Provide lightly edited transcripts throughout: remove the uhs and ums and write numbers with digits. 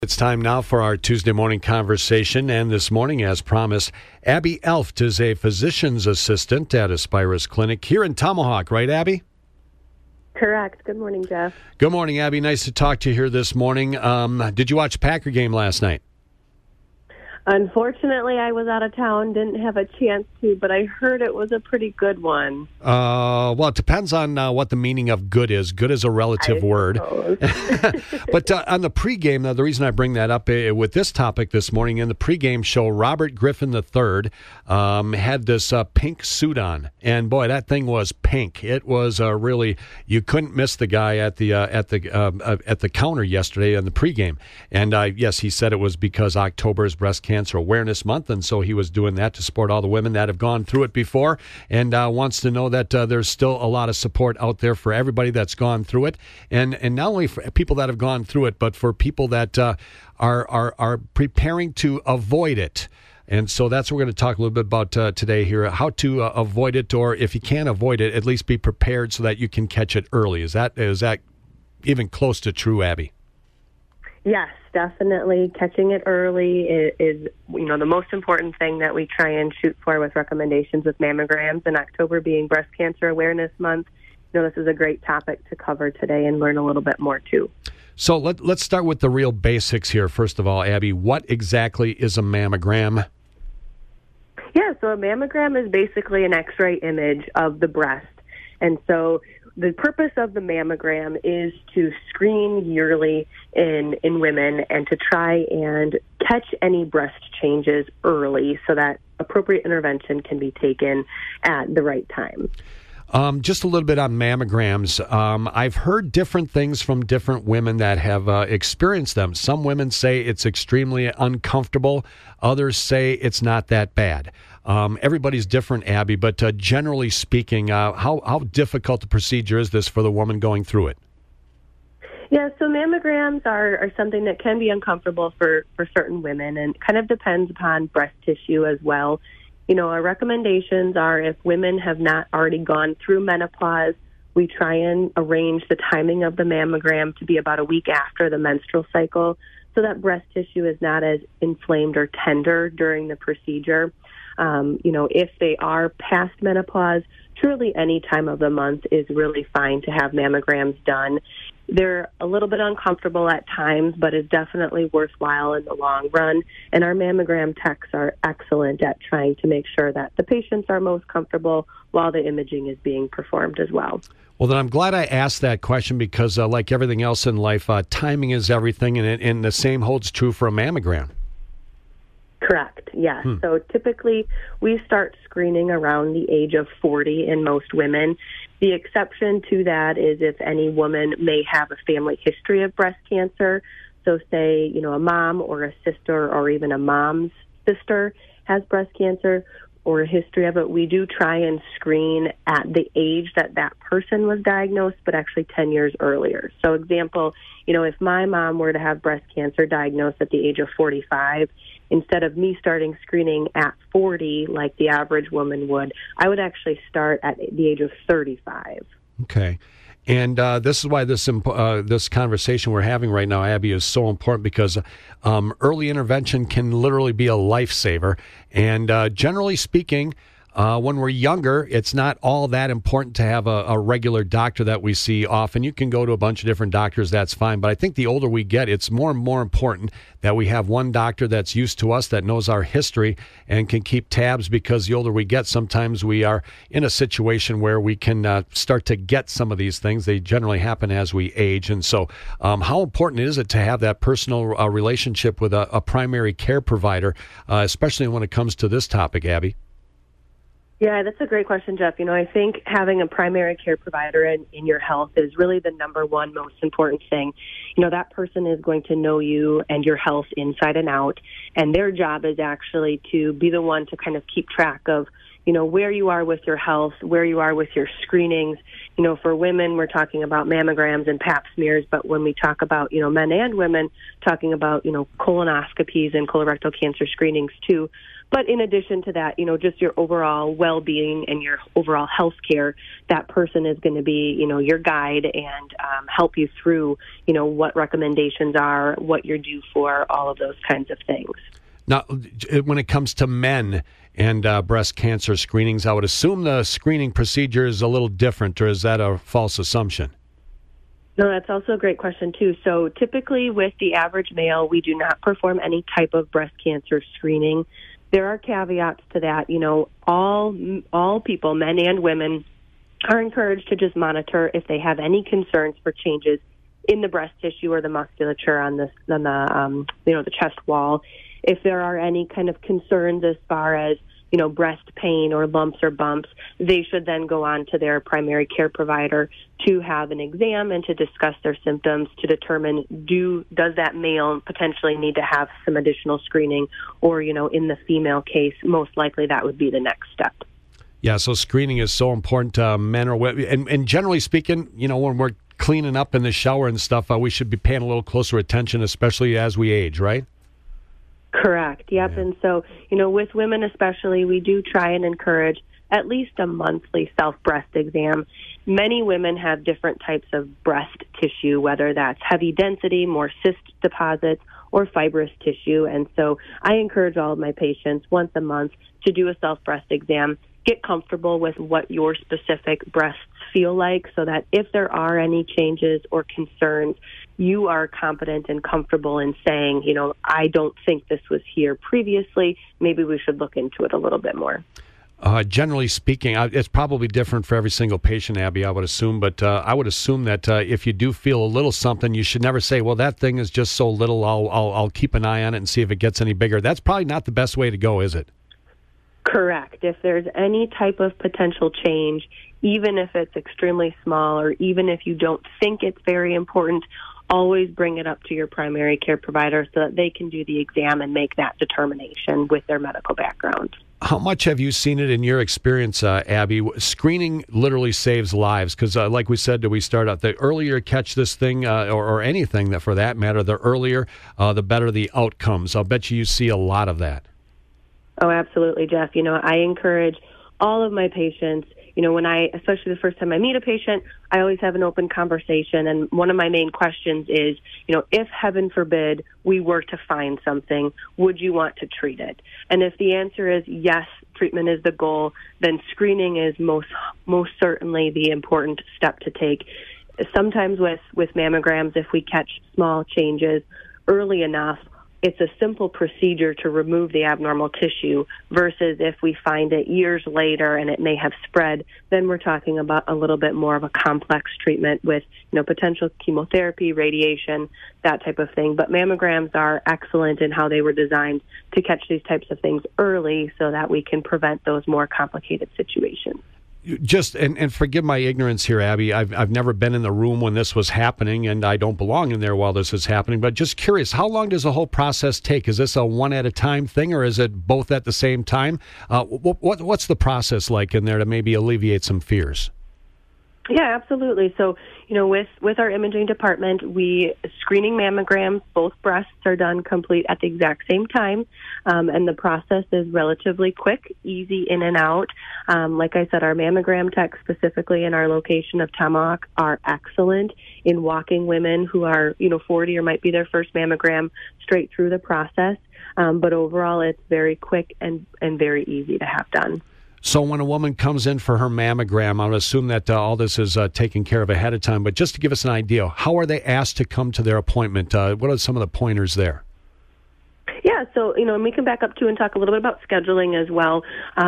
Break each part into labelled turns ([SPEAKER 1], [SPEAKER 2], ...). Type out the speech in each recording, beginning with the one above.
[SPEAKER 1] It's time now for our Tuesday morning conversation, and this morning, as promised, Abby Elft is a physician's assistant at Aspirus Clinic here in Tomahawk, right, Abby?
[SPEAKER 2] Correct. Good morning, Jeff.
[SPEAKER 1] Good morning, Abby. Nice to talk to you here this morning. Did you watch the Packer game last night?
[SPEAKER 2] Unfortunately, I was out of town, didn't have a chance to, but I heard it was a pretty good one.
[SPEAKER 1] Well, it depends on what the meaning of good is. Good is a relative word. But on the pregame, the reason I bring that up with this topic this morning, in the pregame show, Robert Griffin III had this pink suit on, and boy, that thing was pink. It was really, you couldn't miss the guy at the counter yesterday in the pregame. And yes, he said it was because October is Breast Cancer Awareness Month, and so he was doing that to support all the women that have gone through it before, and wants to know that there's still a lot of support out there for everybody that's gone through it, and not only for people that have gone through it, but for people that are preparing to avoid it. And so that's what we're going to talk a little bit about today here, how to avoid it, or if you can't avoid it, at least be prepared so that you can catch it early. Is that even close to true, Abby?
[SPEAKER 2] Yes, definitely. Catching it early is the most important thing that we try and shoot for with recommendations with mammograms, and October being Breast Cancer Awareness Month. This is a great topic to cover today and learn a little bit more too.
[SPEAKER 1] So let's start with the real basics here. First of all, Abby, what exactly is a mammogram?
[SPEAKER 2] Yeah, so a mammogram is basically an X-ray image of the breast. And so the purpose of the mammogram is to screen yearly in women and to try and catch any breast changes early so that appropriate intervention can be taken at the right time.
[SPEAKER 1] Just a little bit on mammograms. I've heard different things from different women that have experienced them. Some women say it's extremely uncomfortable. Others say it's not that bad. Everybody's different, Abby, but generally speaking, how difficult the procedure is this for the woman going through it?
[SPEAKER 2] Yeah, so mammograms are something that can be uncomfortable for certain women, and kind of depends upon breast tissue as well. Our recommendations are if women have not already gone through menopause, we try and arrange the timing of the mammogram to be about a week after the menstrual cycle so that breast tissue is not as inflamed or tender during the procedure. If they are past menopause, truly any time of the month is really fine to have mammograms done. They're a little bit uncomfortable at times, but it's definitely worthwhile in the long run. And our mammogram techs are excellent at trying to make sure that the patients are most comfortable while the imaging is being performed as well.
[SPEAKER 1] Well, then I'm glad I asked that question because like everything else in life, timing is everything, and the same holds true for a mammogram.
[SPEAKER 2] Correct, yes. So typically we start screening around the age of 40 in most women. The exception to that is if any woman may have a family history of breast cancer. So say, a mom or a sister or even a mom's sister has breast cancer or a history of it, we do try and screen at the age that person was diagnosed, but actually 10 years earlier. So example, if my mom were to have breast cancer diagnosed at the age of 45, instead of me starting screening at 40 like the average woman would, I would actually start at the age of 35.
[SPEAKER 1] Okay. And this is why this conversation we're having right now, Abby, is so important because early intervention can literally be a lifesaver. And generally speaking, when we're younger, it's not all that important to have a regular doctor that we see often. You can go to a bunch of different doctors, that's fine. But I think the older we get, it's more and more important that we have one doctor that's used to us, that knows our history, and can keep tabs, because the older we get, sometimes we are in a situation where we can start to get some of these things. They generally happen as we age. And so how important is it to have that personal relationship with a primary care provider, especially when it comes to this topic, Abby?
[SPEAKER 2] Yeah, that's a great question, Jeff. I think having a primary care provider in your health is really the number one most important thing. That person is going to know you and your health inside and out, and their job is actually to be the one to kind of keep track of, where you are with your health, where you are with your screenings. For women, we're talking about mammograms and pap smears, but when we talk about, men and women, talking about, colonoscopies and colorectal cancer screenings too. But in addition to that, just your overall well-being and your overall health care, that person is going to be, your guide and help you through, what recommendations are, what you're due for, all of those kinds of things.
[SPEAKER 1] Now, when it comes to men and breast cancer screenings, I would assume the screening procedure is a little different, or is that a false assumption?
[SPEAKER 2] No, that's also a great question, too. So typically with the average male, we do not perform any type of breast cancer screening. There are caveats to that. All people, men and women, are encouraged to just monitor if they have any concerns for changes in the breast tissue or the musculature on the chest wall. If there are any kind of concerns as far as, breast pain or lumps or bumps, they should then go on to their primary care provider to have an exam and to discuss their symptoms to determine does that male potentially need to have some additional screening, or, in the female case, most likely that would be the next step.
[SPEAKER 1] Yeah, so screening is so important to men or women. And generally speaking, when we're cleaning up in the shower and stuff, we should be paying a little closer attention, especially as we age, right?
[SPEAKER 2] Correct. Yep. Yeah. And so, with women especially, we do try and encourage at least a monthly self-breast exam. Many women have different types of breast tissue, whether that's heavy density, more cyst deposits, or fibrous tissue. And so I encourage all of my patients once a month to do a self-breast exam, get comfortable with what your specific breasts feel like, so that if there are any changes or concerns, you are confident and comfortable in saying, I don't think this was here previously. Maybe we should look into it a little bit more.
[SPEAKER 1] Generally speaking, it's probably different for every single patient, Abby, I would assume. But I would assume that if you do feel a little something, you should never say, well, that thing is just so little, I'll keep an eye on it and see if it gets any bigger. That's probably not the best way to go, is it?
[SPEAKER 2] Correct. If there's any type of potential change, even if it's extremely small or even if you don't think it's very important, always bring it up to your primary care provider so that they can do the exam and make that determination with their medical background.
[SPEAKER 1] How much have you seen it in your experience, Abby? Screening literally saves lives because, like we said, we start out, the earlier you catch this thing or anything that for that matter, the earlier, the better the outcomes. I'll bet you see a lot of that.
[SPEAKER 2] Oh, absolutely, Jeff. I encourage all of my patients, especially the first time I meet a patient, I always have an open conversation. And one of my main questions is, if heaven forbid we were to find something, would you want to treat it? And if the answer is yes, treatment is the goal, then screening is most certainly the important step to take. Sometimes with mammograms, if we catch small changes early enough, it's a simple procedure to remove the abnormal tissue versus if we find it years later and it may have spread, then we're talking about a little bit more of a complex treatment with, potential chemotherapy, radiation, that type of thing. But mammograms are excellent in how they were designed to catch these types of things early so that we can prevent those more complicated situations.
[SPEAKER 1] Just and forgive my ignorance here, Abby. I've never been in the room when this was happening, and I don't belong in there while this is happening. But just curious, how long does the whole process take? Is this a one at a time thing, or is it both at the same time? What's the process like in there to maybe alleviate some fears?
[SPEAKER 2] Yeah, absolutely. So, with our imaging department, screening mammograms, both breasts are done complete at the exact same time, and the process is relatively quick, easy in and out. Like I said, our mammogram techs, specifically in our location of Tomahawk, are excellent in walking women who are, 40 or might be their first mammogram straight through the process. But overall, it's very quick and very easy to have done.
[SPEAKER 1] So when a woman comes in for her mammogram, I would assume that all this is taken care of ahead of time. But just to give us an idea, how are they asked to come to their appointment? What are some of the pointers there?
[SPEAKER 2] Yeah, so, and we can back up, too, and talk a little bit about scheduling as well.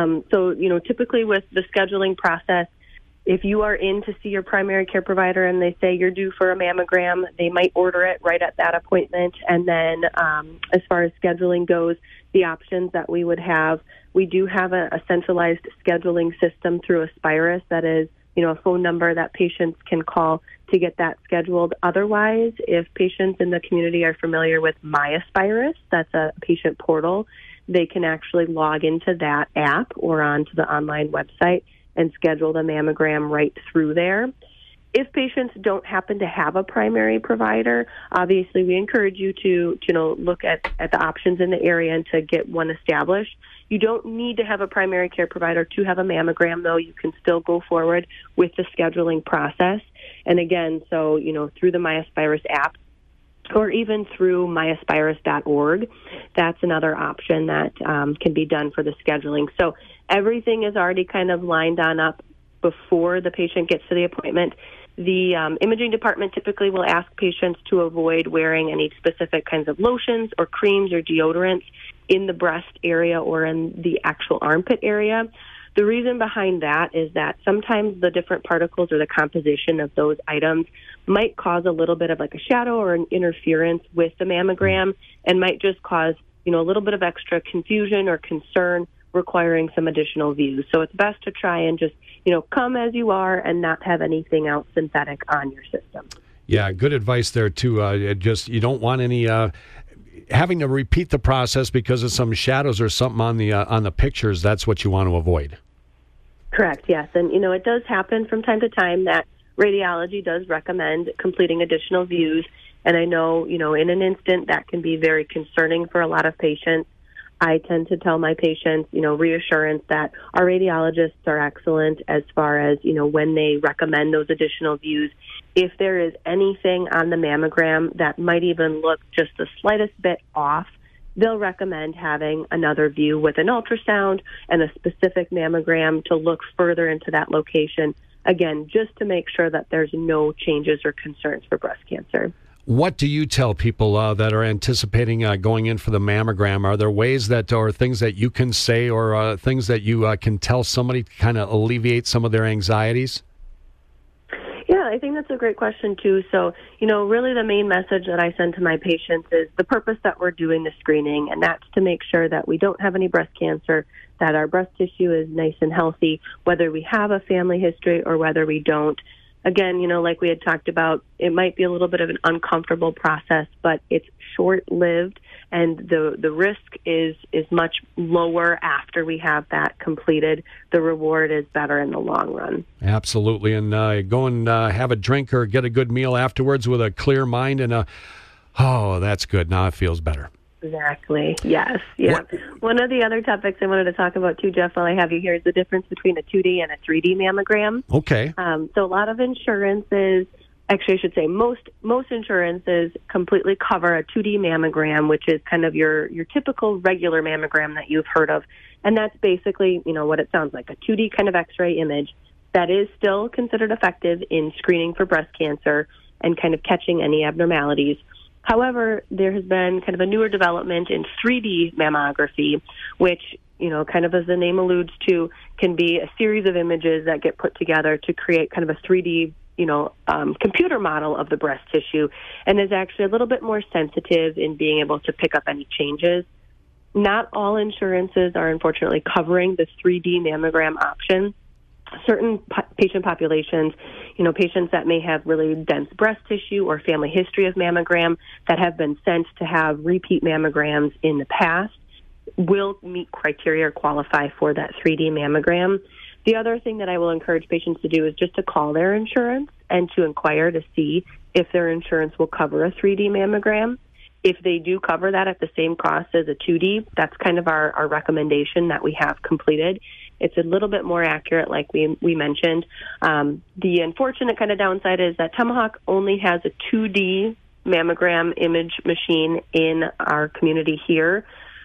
[SPEAKER 2] Typically with the scheduling process, if you are in to see your primary care provider and they say you're due for a mammogram, they might order it right at that appointment. And then as far as scheduling goes, the options that we would have, we do have a centralized scheduling system through Aspirus that is, a phone number that patients can call to get that scheduled. Otherwise, if patients in the community are familiar with My Aspirus, that's a patient portal, they can actually log into that app or onto the online website and schedule the mammogram right through there. If patients don't happen to have a primary provider, obviously we encourage you to look at the options in the area and to get one established. You don't need to have a primary care provider to have a mammogram, though. You can still go forward with the scheduling process. And again, so, through the MyAspirus app or even through myaspirus.org, that's another option that can be done for the scheduling. So everything is already kind of lined on up before the patient gets to the appointment. The imaging department typically will ask patients to avoid wearing any specific kinds of lotions or creams or deodorants in the breast area or in the actual armpit area. The reason behind that is that sometimes the different particles or the composition of those items might cause a little bit of like a shadow or an interference with the mammogram and might just cause, a little bit of extra confusion or concern requiring some additional views. So it's best to try and just, come as you are and not have anything else synthetic on your system.
[SPEAKER 1] Yeah, good advice there, too. You don't want any having to repeat the process because of some shadows or something on the pictures. That's what you want to avoid.
[SPEAKER 2] Correct, yes. And, it does happen from time to time that radiology does recommend completing additional views. And I know, in an instant that can be very concerning for a lot of patients. I tend to tell my patients, reassurance that our radiologists are excellent as far as, when they recommend those additional views. If there is anything on the mammogram that might even look just the slightest bit off, they'll recommend having another view with an ultrasound and a specific mammogram to look further into that location, again, just to make sure that there's no changes or concerns for breast cancer.
[SPEAKER 1] What do you tell people that are anticipating going in for the mammogram? Are there ways or things that you can say or things that you can tell somebody to kind of alleviate some of their anxieties?
[SPEAKER 2] Yeah, I think that's a great question, too. So, really the main message that I send to my patients is the purpose that we're doing the screening, and that's to make sure that we don't have any breast cancer, that our breast tissue is nice and healthy, whether we have a family history or whether we don't. Again, like we had talked about, it might be a little bit of an uncomfortable process, but it's short-lived, and the risk is much lower after we have that completed. The reward is better in the long run.
[SPEAKER 1] Absolutely, and go and have a drink or get a good meal afterwards with a clear mind and that's good. Now it feels better.
[SPEAKER 2] Exactly. Yes. Yeah. What? One of the other topics I wanted to talk about too, Jeff, while I have you here, is the difference between a 2D and a 3D mammogram.
[SPEAKER 1] Okay.
[SPEAKER 2] So a lot of insurances, actually, I should say most insurances completely cover a 2D mammogram, which is kind of your typical regular mammogram that you've heard of, and that's basically what it sounds like, a 2D kind of X-ray image that is still considered effective in screening for breast cancer and kind of catching any abnormalities. However, there has been kind of a newer development in 3D mammography, which, kind of as the name alludes to, can be a series of images that get put together to create kind of a 3D, computer model of the breast tissue, and is actually a little bit more sensitive in being able to pick up any changes. Not all insurances are unfortunately covering the 3D mammogram option. Certain patient populations, patients that may have really dense breast tissue or family history of mammogram that have been sent to have repeat mammograms in the past will meet criteria or qualify for that 3D mammogram. The other thing that I will encourage patients to do is just to call their insurance and to inquire to see if their insurance will cover a 3D mammogram. If they do cover that at the same cost as a 2D, that's kind of our recommendation that we have completed. It's a little bit more accurate, like we mentioned. The unfortunate kind of downside is that Tomahawk only has a 2D mammogram image machine in our community here.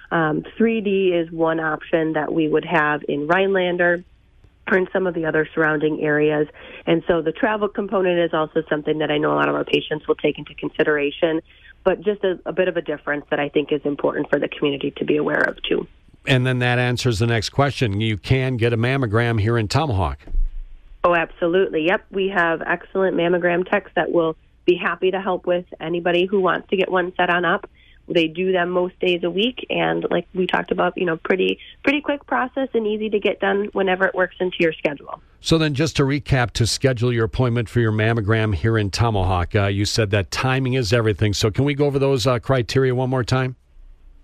[SPEAKER 2] 3D is one option that we would have in Rhinelander or in some of the other surrounding areas. And so the travel component is also something that I know a lot of our patients will take into consideration, but just a bit of a difference that I think is important for the community to be aware of, too.
[SPEAKER 1] And then that answers the next question. You can get a mammogram here in Tomahawk.
[SPEAKER 2] Oh, absolutely. Yep. We have excellent mammogram techs that will be happy to help with anybody who wants to get one set on up. They do them most days a week, and like we talked about, pretty quick process and easy to get done whenever it works into your schedule.
[SPEAKER 1] So then just to recap, to schedule your appointment for your mammogram here in Tomahawk, you said that timing is everything. So can we go over those criteria one more time?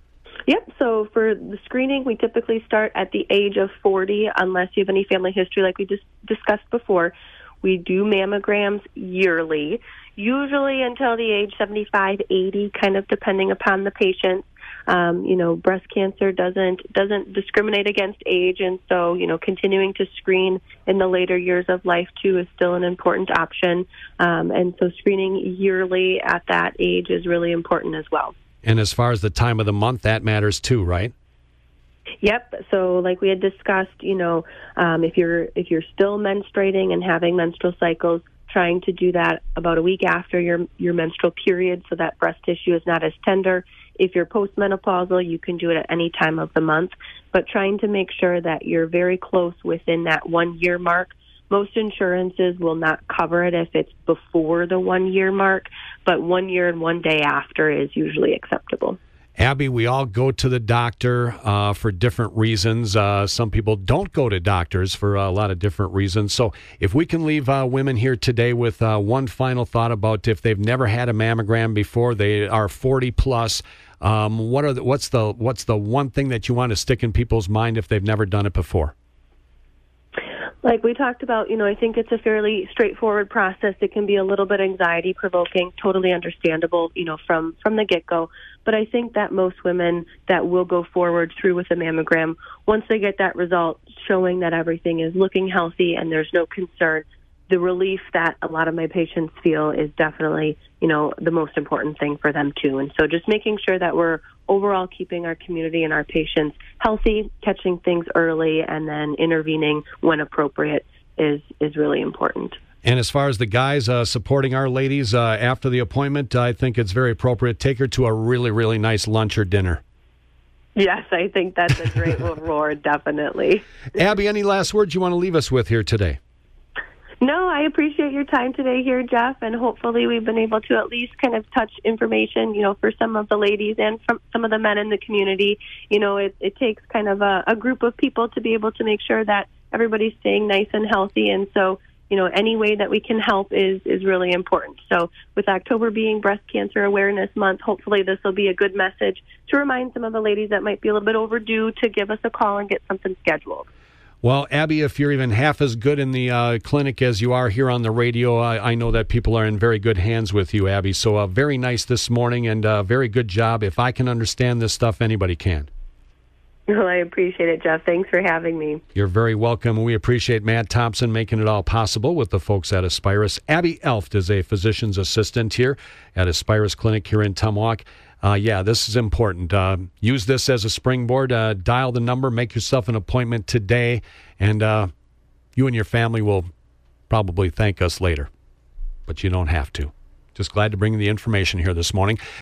[SPEAKER 2] Yep. So for the screening, we typically start at the age of 40, unless you have any family history like we just discussed before. We do mammograms yearly, usually until the age 75, 80, kind of depending upon the patient. Breast cancer doesn't discriminate against age, and so, continuing to screen in the later years of life, too, is still an important option. And so screening yearly at that age is really important as well.
[SPEAKER 1] And as far as the time of the month, that matters, too, right?
[SPEAKER 2] Yep. So like we had discussed, if you're still menstruating and having menstrual cycles, trying to do that about a week after your menstrual period so that breast tissue is not as tender. If you're postmenopausal, you can do it at any time of the month, but trying to make sure that you're very close within that 1 year mark. Most insurances will not cover it if it's before the 1 year mark, but 1 year and 1 day after is usually acceptable.
[SPEAKER 1] Abby, we all go to the doctor for different reasons. Some people don't go to doctors for a lot of different reasons. So if we can leave women here today with one final thought about if they've never had a mammogram before, they are 40 plus, what's the one thing that you want to stick in people's mind if they've never done it before?
[SPEAKER 2] Like we talked about, I think it's a fairly straightforward process. It can be a little bit anxiety-provoking, totally understandable, from the get-go. But I think that most women that will go forward through with a mammogram, once they get that result showing that everything is looking healthy and there's no concern, the relief that a lot of my patients feel is definitely, the most important thing for them too. And so just making sure that we're overall keeping our community and our patients healthy, catching things early, and then intervening when appropriate is really important.
[SPEAKER 1] And as far as the guys supporting our ladies after the appointment, I think it's very appropriate. Take her to a really, really nice lunch or dinner.
[SPEAKER 2] Yes, I think that's a great reward, definitely.
[SPEAKER 1] Abby, any last words you want to leave us with here today?
[SPEAKER 2] No, I appreciate your time today here, Jeff, and hopefully we've been able to at least kind of touch information, for some of the ladies and from some of the men in the community. It takes kind of a group of people to be able to make sure that everybody's staying nice and healthy, and so, any way that we can help is really important. So with October being Breast Cancer Awareness Month, hopefully this will be a good message to remind some of the ladies that might be a little bit overdue to give us a call and get something scheduled.
[SPEAKER 1] Well, Abby, if you're even half as good in the clinic as you are here on the radio, I know that people are in very good hands with you, Abby. So very nice this morning and very good job. If I can understand this stuff, anybody can.
[SPEAKER 2] Well, I appreciate it, Jeff. Thanks for having me.
[SPEAKER 1] You're very welcome. We appreciate Matt Thompson making it all possible with the folks at Aspirus. Abby Elft is a physician's assistant here at Aspirus Clinic here in Tomahawk. This is important. Use this as a springboard. Dial the number. Make yourself an appointment today, and you and your family will probably thank us later. But you don't have to. Just glad to bring the information here this morning.